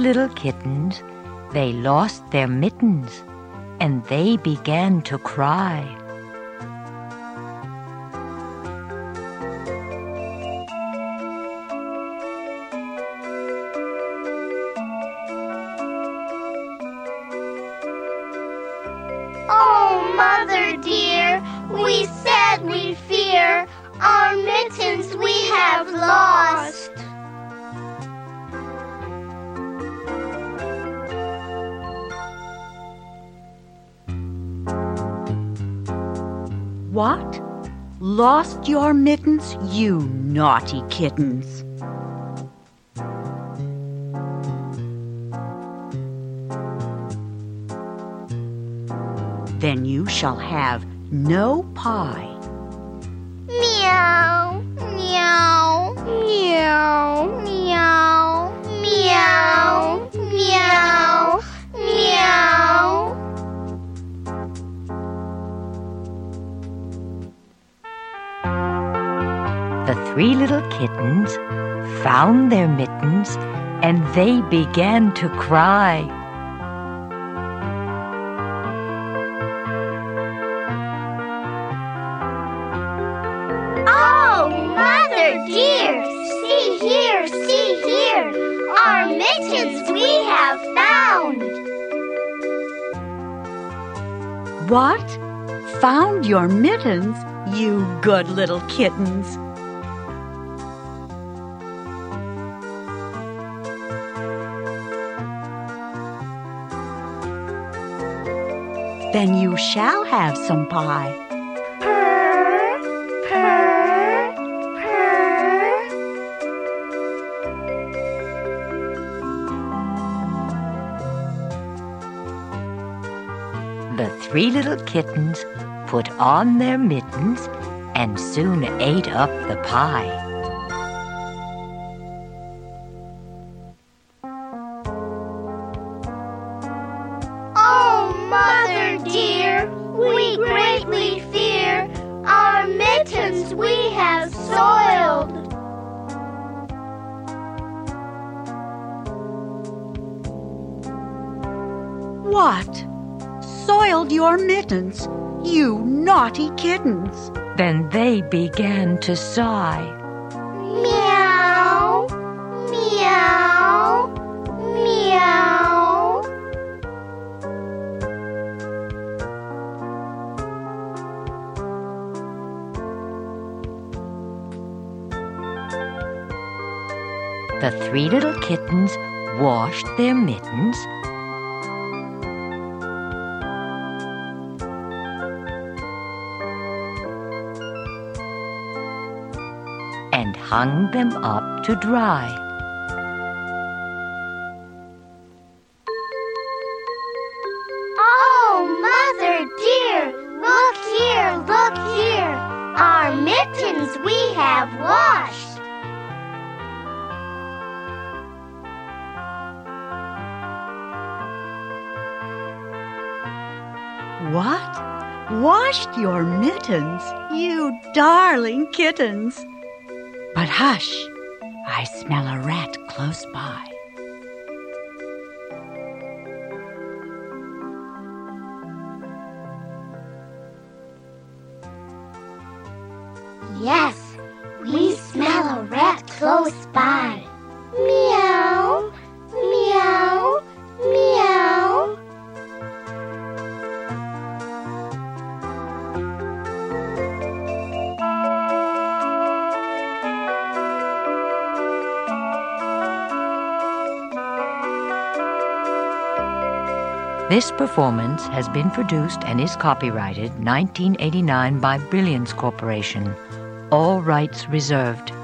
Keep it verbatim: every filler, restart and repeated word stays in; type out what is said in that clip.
little kittens, they lost their mittens, and they began to cry. Oh, Mother dear, we sadly fear our mittens we have lost. What? Lost your mittens, you naughty kittens? Then you shall have no pie. Meow, meow, meow, meow, meow, meow, meow. The three little kittens found their mittens, and they began to cry. Oh, Mother dear, see here, see here, our mittens we have found. What? Found your mittens, you good little kittens? Then you shall have some pie. Purr, purr, purr. The three little kittens put on their mittens and soon ate up the pie. Oh, Mother dear, we greatly fear our mittens we have soiled. What? Soiled your mittens, you naughty kittens? Then they began to sigh. Meow, meow, meow. The three little kittens washed their mittens, and hung them up to dry. Oh, Mother dear, look here, look here, our mittens we have washed. What? Washed your mittens, you darling kittens? But hush, I smell a rat close by. Yes, we smell a rat close by. Meow, meow, meow. This performance has been produced and is copyrighted nineteen eighty-nine by Brilliance Corporation. All rights reserved.